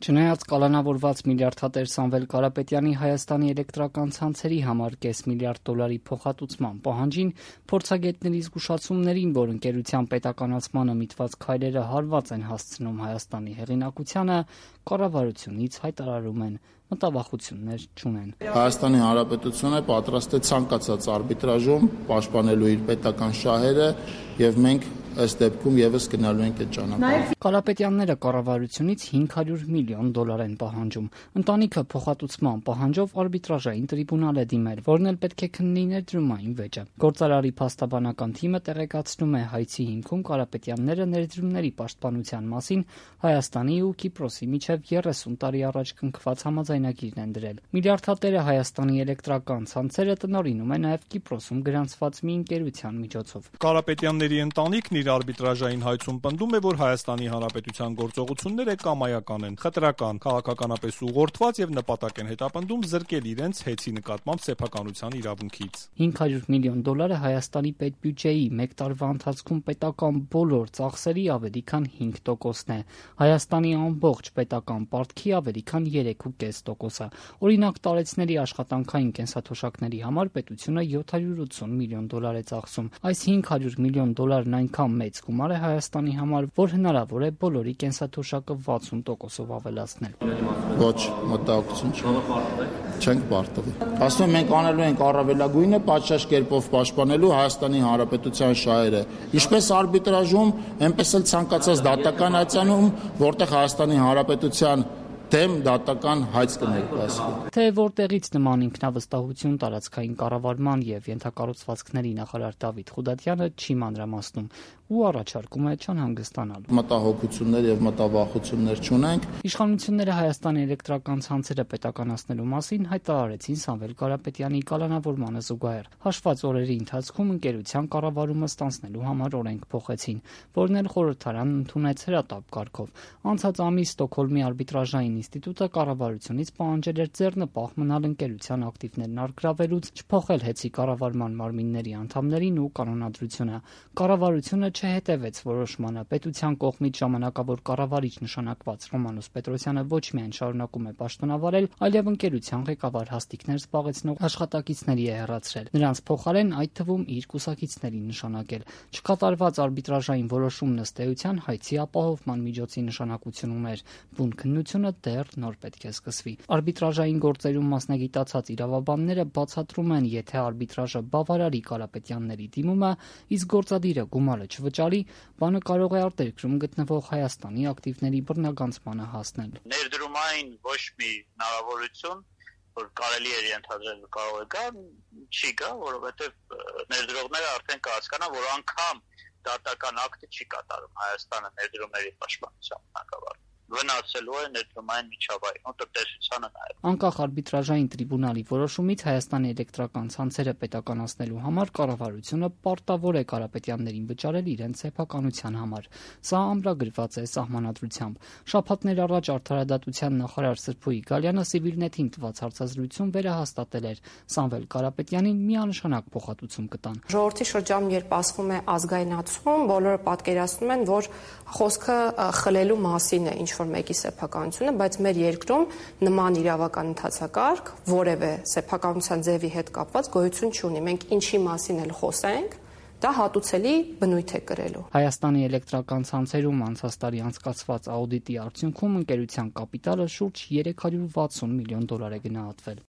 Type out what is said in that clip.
Չնայած կալանավորված միլիարդատեր Սամվել Կարապետյանի Հայաստանի էլեկտրական ցանցերի համար կես միլիարդ դոլարի փոխհատուցման պահանջին, փորձագետների զգուշացումներին, որ ընկերության պետականացմանը միտված քայլերը հարված են հասցնում Հայաստանի հեղինակությանը, կառավարությունից հայտարարում են մտավախություններ չունեն։ Հայաստանի Հանրապետությունը պատրաստ է ցանկացած արբիտրաժում պաշտպանելու իր պետական շահերը եւ մենք ըստ դեպքում եւս գնալու ենք այդ ճանապարհով։ Կարապետյանները կառավարությունից $500 միլիոն են պահանջում։ Ընտանիքը փոխհատուցման պահանջով արբիտրաժային տրիբունալ է դիմել, որն էլ պետք է քննի ներդրումային վեճը։ Գործարարի փաստաբանական թիմը տեղեկացնում է հայցի հիմքում Կարապետյանները ներդրումների պաշտպանության մասին Հայաստանի ու Կիպրոսի միջև 30 տարի առաջ կնքված համաձայնագիրն են դրել։ Միլիարդատերը Հայաստանի էլեկտրական ցանցերը տնօրինում է նաև Կիպրոսում գրանցված մի ընկերության միջոցով։ Կարապետյանների ընտանիքն իր արբիտրաժային հայցում պնդում է, որ Հայաստանի Հանրապետության գործողությունները կամայական են, խտրական, քաղաքականապես ուղղորդված եւ նպատակ են հետապնդում զրկել իրենց հեծի նկատմամբ սեփականության իրավունքից։ $500 միլիոն Հայաստանի պետբյուջեի մեկ տարվա ընթացքում պետական բոլոր ծախսերի ավելի քան 5%-ն է։ Հայաստանի ամբողջ պետական պարտքի ավելի քան 3.5%-ը։ Օրինակ, տարեցների աշխատանքային կենսաթոշակների համար պետությունը $780 միլիոն է ծախսում։ Այս $500 միլիոն այնքան մեծ գումար է Հայաստանի համար, որ հնարավոր է բոլորի կենսաթոշակը 60%-ով ավելացնել։ Ոչ, մտահոգություն չենք պարտվի։ Ասում եմ, մենք անելու ենք առավելագույնը պատշաճ կերպով պաշտպանելու Հայաստանի Հանրապետության շահերը։ Ինչպես արբիտրաժում, այնպես էլ ցանկացած դատական ացանում, որտեղ Հայաստանի Հանրապետության դեմ դատական հայց կներկայացվի։ Թե որտեղից նման ինքնավստահություն տարածքային կառավարման եւ ենթակառուցվածքների նախարար Դավիթ Խուդատյանը չի մանրամասնում ու առաջարկում է չանհանգստանալ։ Մտահոգություններ եւ մտավախություններ չունենք։ Իշխանությունները Հայաստանի էլեկտրական ցանցերը պետականացնելու մասին հայտարարեցին Սամվել Կարապետյանի կալանավորմանը զուգահեռ։ Հաշված օրերի ընթացքում ընկերության կառավարումը ստանձնելու համար օրենք փոխեցին, որն էլ խորհրդարանն ընդունեց հրատապ կարգով։ Անցած ամիս Ստոկհոլմի արբիտրաժային ինստիտուտը կառավարությունից պահանջել էր ձեռնպահ մնալ ընկերության ակտիվներն առգրավելուց, չփոխել հեծի կառավարման մարմինների անդամներին ու կանոնադրությունը։ Կառավարությունը չհետևեց որոշմանը։ Պետության կողմից ժամանակավոր կառավարիչ նշանակված Ռոմանոս Պետրոսյանը ոչ միայն շարունակում է պաշտոնավարել, այլև ընկերության ղեկավար հաստիքներ զբաղեցնող աշխատակիցների է հեռացրել։ Նրանց փոխարեն այդ թվում իր կուսակիցներին նշանակել։ Չկատարված արբիտրաժային որոշումն ըստ էության հայցի ապահովման միջոցի նշանակություն ուներ։ Բուն քննությունը դեռ նոր պետք է սկսվի։ Արբիտրաժային գործերում մասնագիտացած իրավաբանները բացատրում են, եթե արբիտրաժը բավարարի Կարապետյանների դիմումը, իսկ գործադիրը գումարը չվճարի, բանը կարող է արտերկրում գտնվող Հայաստանի ակտիվների բռնագանցմանը հասնել։ Ներդրումային ոչ մի հնարավորություն, որ կարելի է ենթադրել կարող է գա, չի գա, որովհետև ներդրողները արդեն կհասկանան, որ անգամ դատական ակտը չի կատարում Հայաստանը ներդրումների պաշտպանության բնագավառում։ Վնասելու է ներդրումային միջավայրն ու տնտեսությանը նաև։ Անկախ արբիտրաժային տրիբունալի որոշումից Հայաստանի էլեկտրական ցանցերը պետականացնելու համար կառավարությունը պարտավոր է Կարապետյաններին վճարել իրենց սեփականության համար։ Սա ամրագրված է սահմանադրությամբ։ Շաբաթներ առաջ Արդարադատության նախարար Սրփոյի Գալյանը Civilnet-ին տված հարցազրույցում վերահաստատել էր՝ Սամվել Կարապետյանին միանշանակ փոխհատուցում կտան։ Ժողովրդի շրջանում, երբ ասվում է ազգայնացում, բոլորը պատկերացնում են, որ խոսքը խլելու մասին է ինչ-որ մեկի սեփականությունը, բայց մեր երկրում նման իրավական ընթացակարգ որևէ սեփականության ձևի հետ կապված գոյություն չունի։ Մենք ինչի մասին էլ խոսենք, դա հատուցելի բնույթ է կրելու։ Հայաստանի էլեկտրական ցանցերում անցած տարի անցկացված աուդիտի արդյունքում ընկերության կապիտալը շուրջ $360 միլիոն է գնահատվել։